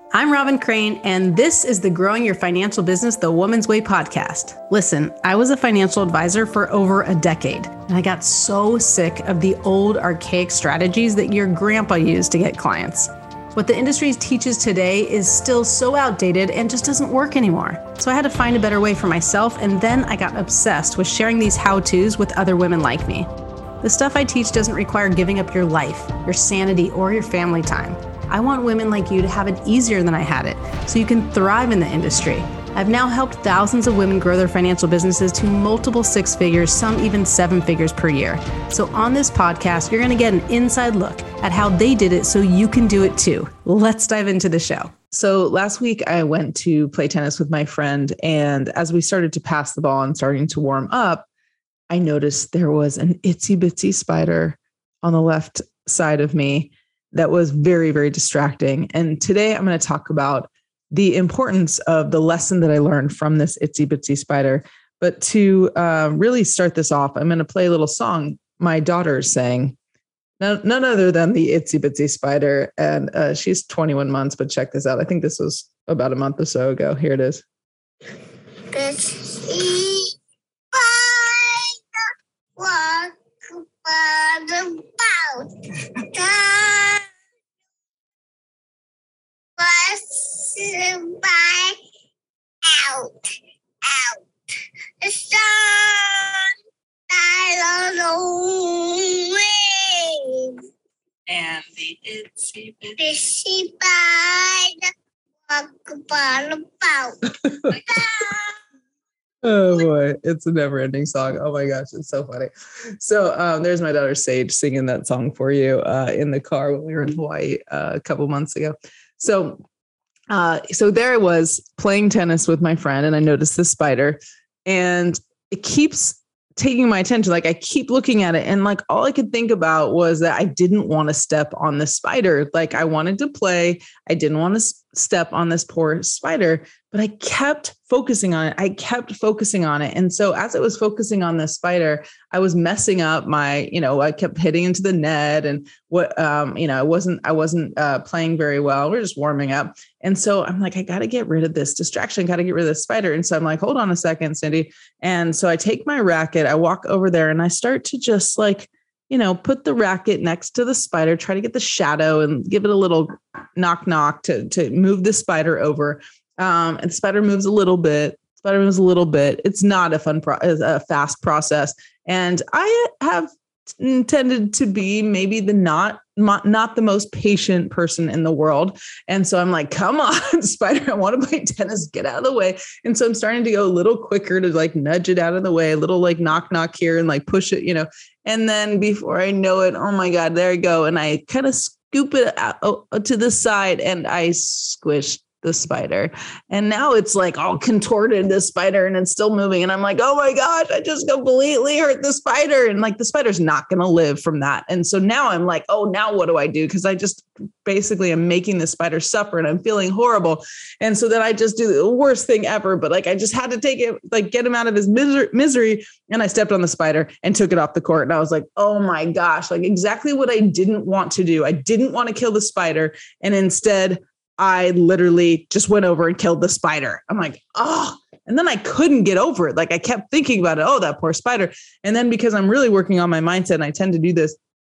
I'm Robin Crane, and this is the Growing Your Financial Business the Woman's Way podcast. Listen, I was a financial advisor for over a decade, and I got so sick of the old archaic strategies that your grandpa used to get clients. What the industry teaches today is still so outdated and just doesn't work anymore. So I had to find a better way for myself, and then I got obsessed with sharing these how-tos with other women like me. The stuff I teach doesn't require giving up your life, your sanity, or your family time. I want women like you to have it easier than I had it, so you can thrive in the industry. I've now helped thousands of women grow their financial businesses to multiple six figures, some even seven figures per year. So on this podcast, you're going to get an inside look at how they did it so you can do it too. Let's dive into the show. So last week I went to play tennis with my friend, and as we started to pass the ball and starting to warm up, I noticed there was an itsy bitsy spider on the left side of me that was very, very distracting. And today I'm going to talk about the importance of the lesson that I learned from this itsy bitsy spider. But to really start this off, I'm going to play a little song my daughter sang. None other than the itsy bitsy spider. And she's 21 months, but check this out. I think this was about a month or so ago. Here it is. Walk by the by out. The sun died on the wings. And the itsy Bitsy spider walk by the boat. Oh boy, it's a never ending song. Oh my gosh, it's so funny. So there's my daughter Sage singing that song for you in the car when we were in Hawaii a couple months ago. So there I was playing tennis with my friend, and I noticed this spider, and it keeps taking my attention. Like I keep looking at it, and like all I could think about was that I didn't want to step on the spider. Like I wanted to play. I didn't want to step on this poor spider, but I kept focusing on it. And so as I was focusing on this spider, I was messing up my, I kept hitting into the net, and I wasn't playing very well. We're just warming up. And so I'm like, I got to get rid of this distraction, got to get rid of this spider. And so I'm like, hold on a second, Cindy. And so I take my racket, I walk over there, and I start to just put the racket next to the spider, try to get the shadow and give it a little knock to move the spider over. And the spider moves a little bit. It's not a fast process. And I have tended to be maybe not the most patient person in the world. And so I'm like, come on, spider, I want to play tennis, get out of the way. And so I'm starting to go a little quicker to like nudge it out of the way, a little like knock here and like push it, and then before I know it, oh my God, there you go. And I kind of scoop it out to the side, and I squished the spider. And now it's like all contorted, this spider, and it's still moving. And I'm like, oh my gosh, I just completely hurt the spider. And like the spider's not going to live from that. And so now I'm like, oh, now what do I do? Because I just basically am making the spider suffer, and I'm feeling horrible. And so then I just do the worst thing ever. But like I just had to take it, like get him out of his misery. And I stepped on the spider and took it off the court. And I was like, oh my gosh, like exactly what I didn't want to do. I didn't want to kill the spider. And instead, I literally just went over and killed the spider. I'm like, oh, and then I couldn't get over it. Like I kept thinking about it. Oh, that poor spider. And then because I'm really working on my mindset, and I tend to do this,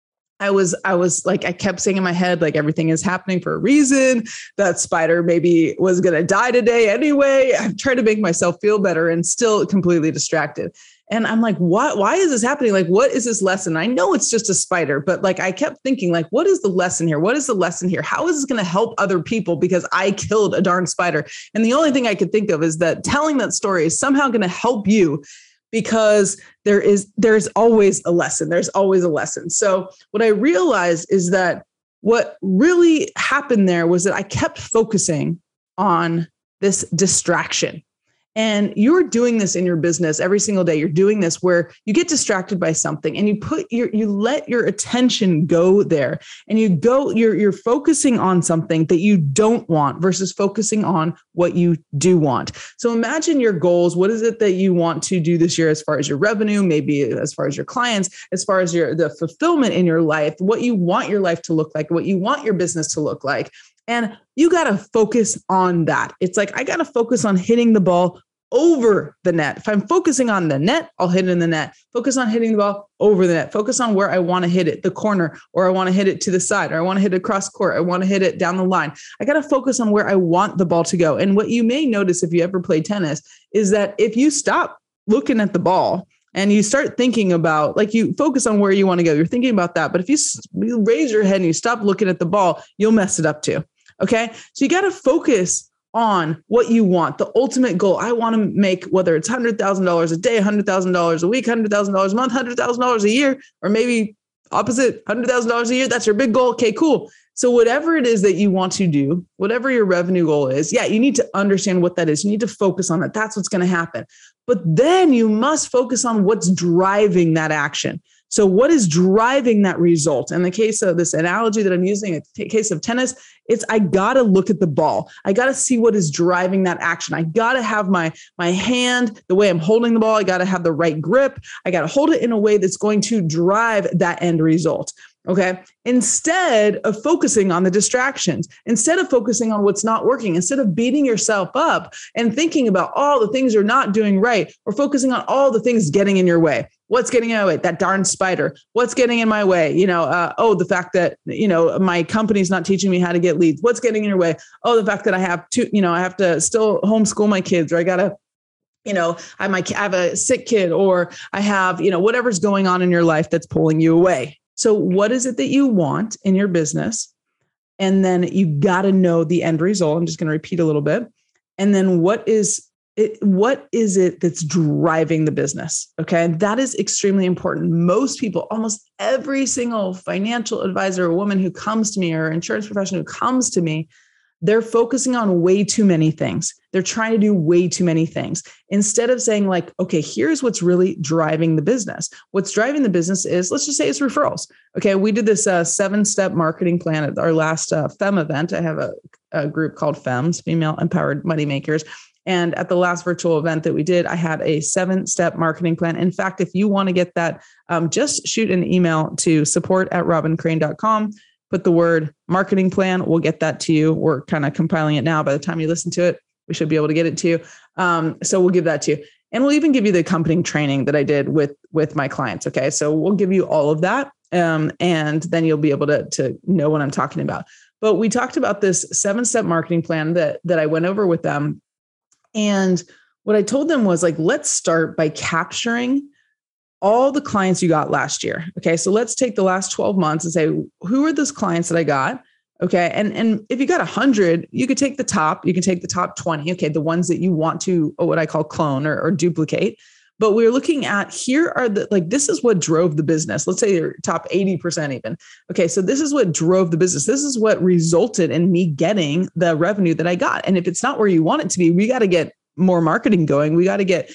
I was like, I kept saying in my head, like everything is happening for a reason. That spider maybe was going to die today anyway. I'm trying to make myself feel better and still completely distracted. And I'm like, what? Why is this happening? Like, what is this lesson? I know it's just a spider, but like, I kept thinking like, what is the lesson here? What is the lesson here? How is this going to help other people? Because I killed a darn spider. And the only thing I could think of is that telling that story is somehow going to help you, because there's always a lesson. There's always a lesson. So what I realized is that what really happened there was that I kept focusing on this distraction. And you're doing this in your business every single day. You're doing this where you get distracted by something, and you let your attention go there, and you're focusing on something that you don't want versus focusing on what you do want. So imagine your goals. What is it that you want to do this year as far as your revenue, maybe as far as your clients, as far as the fulfillment in your life, what you want your life to look like, what you want your business to look like. And you got to focus on that. It's like, I got to focus on hitting the ball over the net. If I'm focusing on the net, I'll hit it in the net. Focus on hitting the ball over the net. Focus on where I want to hit it, the corner, or I want to hit it to the side, or I want to hit it across court. I want to hit it down the line. I got to focus on where I want the ball to go. And what you may notice if you ever play tennis is that if you stop looking at the ball and you start thinking about, like, you focus on where you want to go, you're thinking about that. But if you raise your head and you stop looking at the ball, you'll mess it up too. Okay. So you got to focus on what you want, the ultimate goal. I want to make, whether it's $100,000 a day, $100,000 a week, $100,000 a month, $100,000 a year, or maybe opposite, $100,000 a year. That's your big goal. Okay, cool. So whatever it is that you want to do, whatever your revenue goal is, yeah, you need to understand what that is. You need to focus on that. That's what's going to happen. But then you must focus on what's driving that action. So what is driving that result? In the case of this analogy that I'm using, in the case of tennis, it's, I got to look at the ball. I got to see what is driving that action. I got to have my hand, the way I'm holding the ball. I got to have the right grip. I got to hold it in a way that's going to drive that end result. Okay. Instead of focusing on the distractions, instead of focusing on what's not working, instead of beating yourself up and thinking about all the things you're not doing right, or focusing on all the things getting in your way. What's getting in my way? That darn spider. What's getting in my way? The fact that, my company's not teaching me how to get leads. What's getting in your way? Oh, the fact that I have to still homeschool my kids, or I got to, I have a sick kid, or I have, whatever's going on in your life that's pulling you away. So what is it that you want in your business? And then you got to know the end result. I'm just going to repeat a little bit. And then what is it that's driving the business? Okay. That is extremely important. Most people, almost every single financial advisor or woman who comes to me, or insurance professional who comes to me, they're focusing on way too many things. They're trying to do way too many things instead of saying, like, okay, here's what's really driving the business. What's driving the business is, let's just say it's referrals. Okay. We did this 7-step marketing plan at our last FEM event. I have a group called FEMS, Female Empowered Moneymakers. And at the last virtual event that we did, I had a 7-step marketing plan. In fact, if you want to get that, just shoot an email to support@robincrane.com. Put the word marketing plan. We'll get that to you. We're kind of compiling it now. By the time you listen to it, we should be able to get it to you. So we'll give that to you. And we'll even give you the accompanying training that I did with my clients. Okay. So we'll give you all of that. And then you'll be able to know what I'm talking about. But we talked about this 7-step marketing plan that I went over with them. And what I told them was, like, let's start by capturing all the clients you got last year. Okay. So let's take the last 12 months and say, who are those clients that I got? Okay. And if you got 100, you can take the top 20. Okay. The ones that you want to, what I call clone or duplicate. But we're looking at, here are this is what drove the business. Let's say your top 80% even. Okay. So this is what drove the business. This is what resulted in me getting the revenue that I got. And if it's not where you want it to be, we got to get more marketing going. We got to get,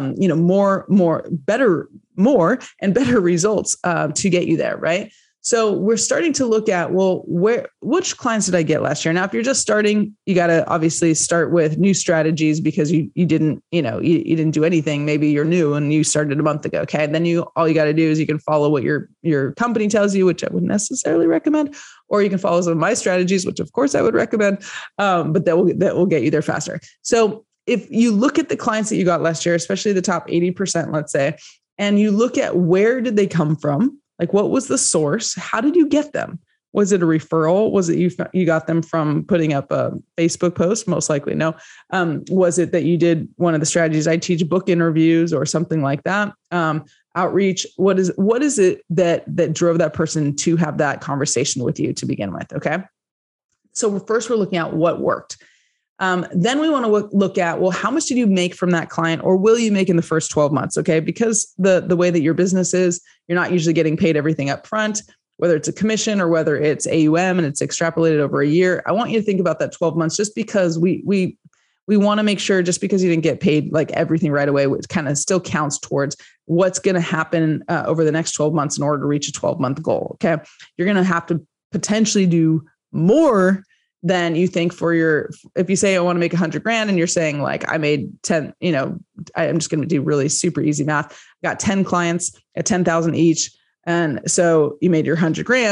more and better results to get you there. Right. So we're starting to look at, which clients did I get last year? Now, if you're just starting, you got to obviously start with new strategies, because you didn't do anything. Maybe you're new and you started a month ago. Okay. And then all you got to do is you can follow what your company tells you, which I wouldn't necessarily recommend, or you can follow some of my strategies, which of course I would recommend, but that will get you there faster. So if you look at the clients that you got last year, especially the top 80%, let's say, and you look at where did they come from? Like, what was the source? How did you get them? Was it a referral? Was it you got them from putting up a Facebook post? Most likely no. Was it that you did one of the strategies I teach, book interviews or something like that? Outreach. What is it that drove that person to have that conversation with you to begin with? Okay. So first we're looking at what worked. Then we want to look at, how much did you make from that client, or will you make in the first 12 months? Okay. Because the way that your business is, you're not usually getting paid everything up front, whether it's a commission or whether it's AUM and it's extrapolated over a year. I want you to think about that 12 months, just because we want to make sure, just because you didn't get paid like everything right away, which kind of still counts towards what's going to happen over the next 12 months in order to reach a 12-month goal. Okay. You're going to have to potentially do more than you think if you say I want to make $100,000 and you're saying, like, I made 10, I'm just going to do really super easy math. I got 10 clients at 10,000 each. And so you made your $100,000.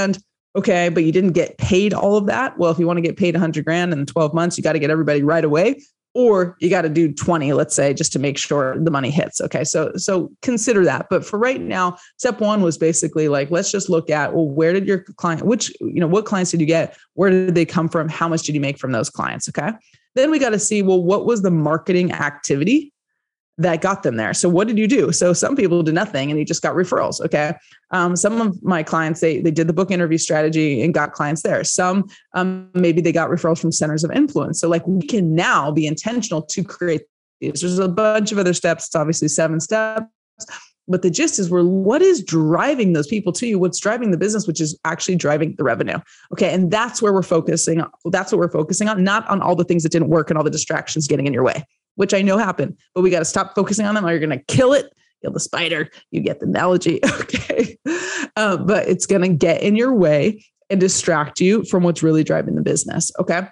Okay. But you didn't get paid all of that. Well, if you want to get paid 100 grand in 12 months, you got to get everybody right away, or you got to do 20, let's say, just to make sure the money hits. Okay. So consider that. But for right now, step one was basically like, let's just look at, well, where did your client, what clients did you get? Where did they come from? How much did you make from those clients? Okay. Then we got to see, well, what was the marketing activity that got them there? So what did you do? So some people did nothing and you just got referrals. Okay. Some of my clients, they did the book interview strategy and got clients there. Some, maybe they got referrals from centers of influence. So like we can now be intentional to create these. There's a bunch of other steps. It's obviously 7 steps, but the gist is what is driving those people to you? What's driving the business, which is actually driving the revenue. Okay. And that's where we're focusing. That's what we're focusing on, not on all the things that didn't work and all the distractions getting in your way, which I know happen, but we got to stop focusing on them or you're going to kill it. Kill the spider. You get the analogy. Okay. But it's going to get in your way and distract you from what's really driving the business. Okay.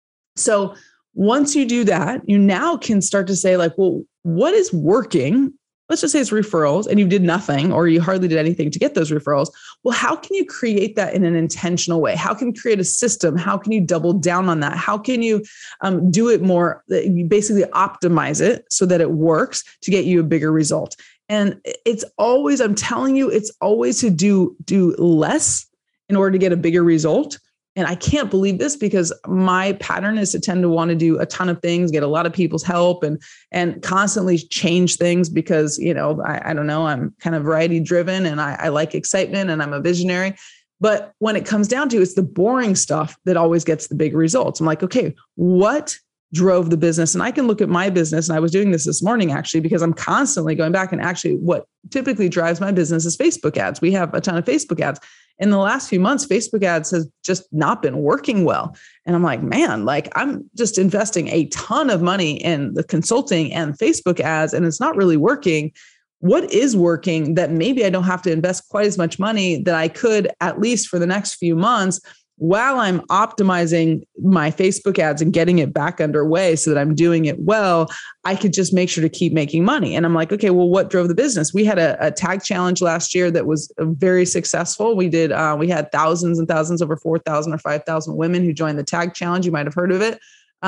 So once you do that, you now can start to say like, well, what is working? Let's just say it's referrals and you did nothing or you hardly did anything to get those referrals. Well, how can you create that in an intentional way? How can you create a system? How can you double down on that? How can you do it more? You basically optimize it so that it works to get you a bigger result. And it's always, I'm telling you, it's always to do less in order to get a bigger result. And I can't believe this because my pattern is to tend to want to do a ton of things, get a lot of people's help and constantly change things because, I don't know, I'm kind of variety driven and I like excitement and I'm a visionary. But when it comes down to it's the boring stuff that always gets the big results. I'm like, okay, what drove the business? And I can look at my business. And I was doing this morning, actually, because I'm constantly going back and actually what typically drives my business is Facebook ads. We have a ton of Facebook ads. In the last few months, Facebook ads has just not been working well. And I'm like, man, I'm just investing a ton of money in the consulting and Facebook ads, and it's not really working. What is working that maybe I don't have to invest quite as much money that I could, at least for the next few months, while I'm optimizing my Facebook ads and getting it back underway so that I'm doing it well, I could just make sure to keep making money. And I'm like, okay, well, what drove the business? We had a tag challenge last year that was very successful. We had thousands and thousands, over 4,000 or 5,000 women who joined the tag challenge. You might've heard of it.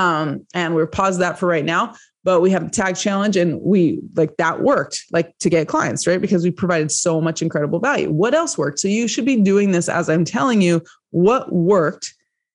And we're paused that for right now, but we have the tag challenge and that worked to get clients, right? Because we provided so much incredible value. What else worked? So you should be doing this as I'm telling you what worked,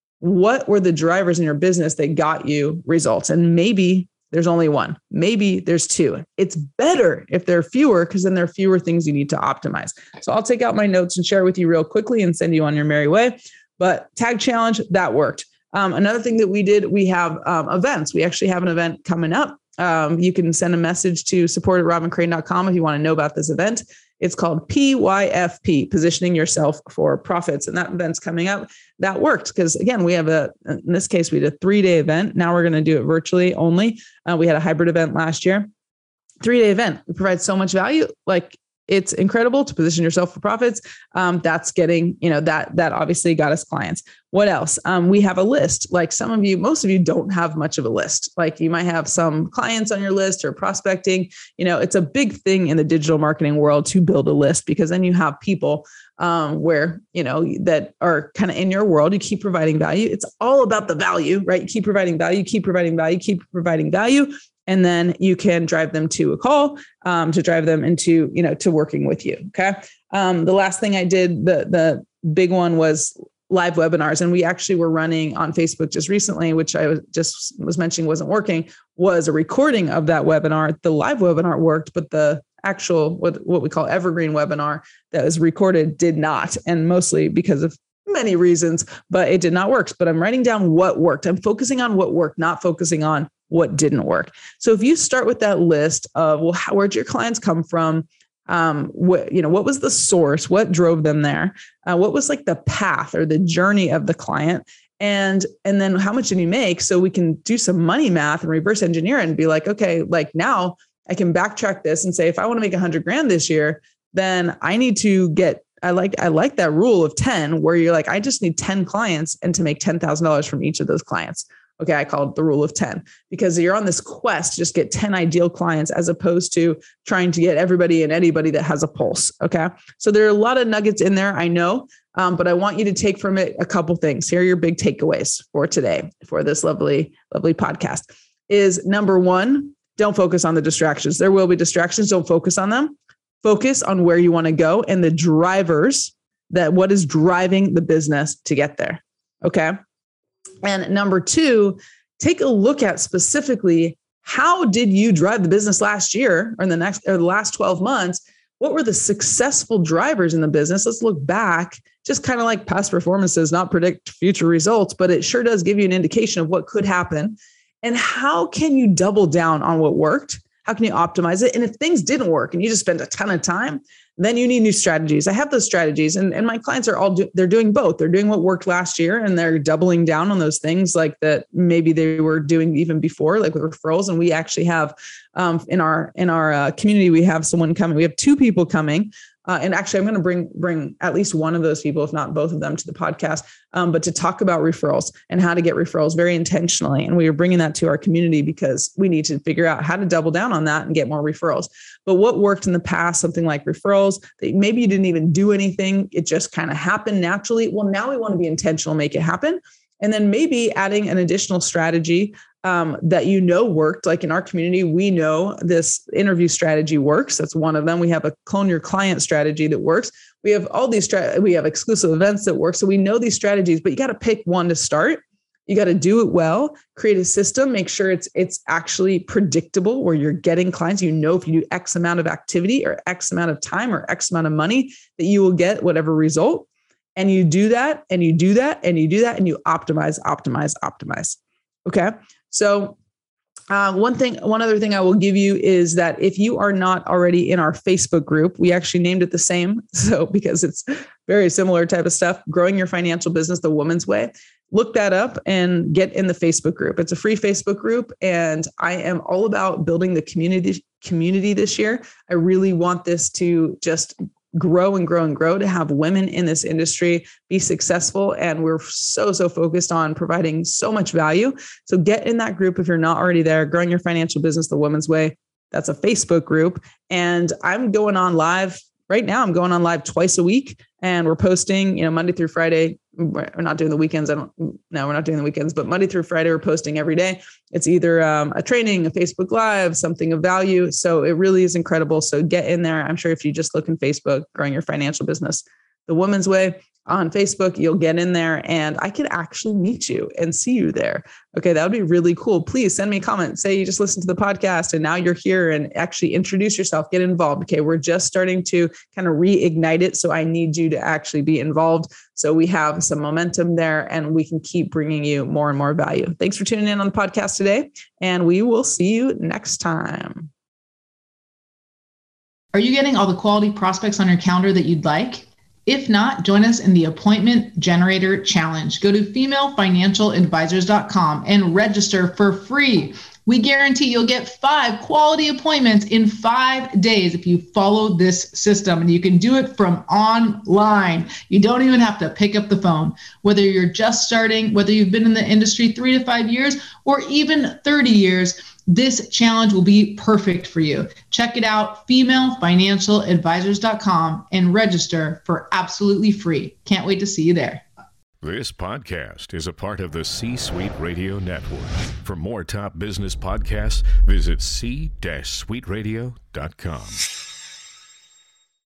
what were the drivers in your business that got you results? And maybe there's only one, maybe there's 2. It's better if there are fewer because then there are fewer things you need to optimize. So I'll take out my notes and share with you real quickly and send you on your merry way. But tag challenge, that worked. Another thing that we did, we have events. We actually have an event coming up. You can send a message to support@robbincrane.com if you want to know about this event. It's called PYFP, Positioning Yourself for Profits. And that event's coming up. That worked because, again, in this case, we did a 3-day event. Now we're going to do it virtually only. We had a hybrid event last year. 3-day event. We provide so much value. It's incredible to position yourself for profits. That's getting, that obviously got us clients. What else? We have a list. Most of you don't have much of a list. You might have some clients on your list or prospecting. It's a big thing in the digital marketing world to build a list because then you have people that are kind of in your world. You keep providing value. It's all about the value, right? You keep providing value, keep providing value, keep providing value. And then you can drive them to a call to drive them into, to working with you. Okay. The last thing I did, the big one was live webinars. And we actually were running on Facebook just recently, which I was mentioning wasn't working, was a recording of that webinar. The live webinar worked, but the actual, what we call evergreen webinar that was recorded did not. And mostly because of many reasons, but it did not work. But I'm writing down what worked. I'm focusing on what worked, not focusing on what didn't work. So if you start with that list of, well, where'd your clients come from? What was the source? What drove them there? What was the path or the journey of the client? And then how much did you make? So we can do some money math and reverse engineer it and be okay, now I can backtrack this and say, if I want to make 100 grand this year, then I need to get, I like that rule of 10 where you're I just need 10 clients and to make $10,000 from each of those clients. Okay, I call it the rule of 10 because you're on this quest to just get 10 ideal clients as opposed to trying to get everybody and anybody that has a pulse. Okay, so there are a lot of nuggets in there, I know, but I want you to take from it a couple things. Here are your big takeaways for today, for this lovely, lovely podcast. Is number one, don't focus on the distractions. There will be distractions. Don't focus on them. Focus on where you want to go and the drivers that what is driving the business to get there. Okay. And number two, take a look at specifically, how did you drive the business last year or the last 12 months? What were the successful drivers in the business? Let's look back, just kind of like past performance does not predict future results, but it sure does give you an indication of what could happen. And how can you double down on what worked? How can you optimize it? And if things didn't work and you just spent a ton of time, then you need new strategies. I have those strategies and my clients are they're doing both. They're doing what worked last year and they're doubling down on those things like that maybe they were doing even before, like with referrals. And we actually have in our community, we have someone coming. We have 2 people coming. And actually, I'm going to bring at least one of those people, if not both of them, to the podcast, but to talk about referrals and how to get referrals very intentionally. And we are bringing that to our community because we need to figure out how to double down on that and get more referrals. But what worked in the past, something like referrals, that maybe you didn't even do anything, it just kind of happened naturally. Well, now we want to be intentional, make it happen. And then maybe adding an additional strategy that worked. Like in our community, we know this interview strategy works. That's one of them. We have a clone your client strategy that works. We have all these, we have exclusive events that work. So we know these strategies, but you got to pick one to start. You got to do it well, create a system, make sure it's actually predictable where you're getting clients. You know, if you do X amount of activity or X amount of time or X amount of money that you will get whatever result. And you do that and you do that and you do that and you optimize. Okay. So one other thing I will give you is that if you are not already in our Facebook group, we actually named it the same. So because it's very similar type of stuff, Growing Your Financial Business the Woman's Way, look that up and get in the Facebook group. It's a free Facebook group. And I am all about building the community this year. I really want this to just grow and grow and grow, to have women in this industry be successful. And we're so focused on providing so much value. So get in that group if you're not already there. Growing Your Financial Business the Woman's Way. That's a Facebook group. And I'm going on live right now. I'm going on live twice a week and we're posting, Monday through Friday. We're not doing the weekends. We're not doing the weekends, but Monday through Friday, we're posting every day. It's either a training, a Facebook Live, something of value. So it really is incredible. So get in there. I'm sure if you just look in Facebook, Growing Your Financial Business the Woman's Way on Facebook, you'll get in there and I could actually meet you and see you there. Okay. That would be really cool. Please send me a comment. Say you just listened to the podcast and now you're here, and actually introduce yourself, get involved. Okay. We're just starting to kind of reignite it. So I need you to actually be involved. So we have some momentum there and we can keep bringing you more and more value. Thanks for tuning in on the podcast today. And we will see you next time. Are you getting all the quality prospects on your calendar that you'd like? If not, join us in the Appointment Generator Challenge. Go to femalefinancialadvisors.com and register for free. We guarantee you'll get 5 quality appointments in 5 days if you follow this system, and you can do it from online. You don't even have to pick up the phone. Whether you're just starting, whether you've been in the industry 3 to 5 years, or even 30 years, this challenge will be perfect for you. Check it out, femalefinancialadvisors.com, and register for absolutely free. Can't wait to see you there. This podcast is a part of the C-Suite Radio Network. For more top business podcasts, visit c-suiteradio.com.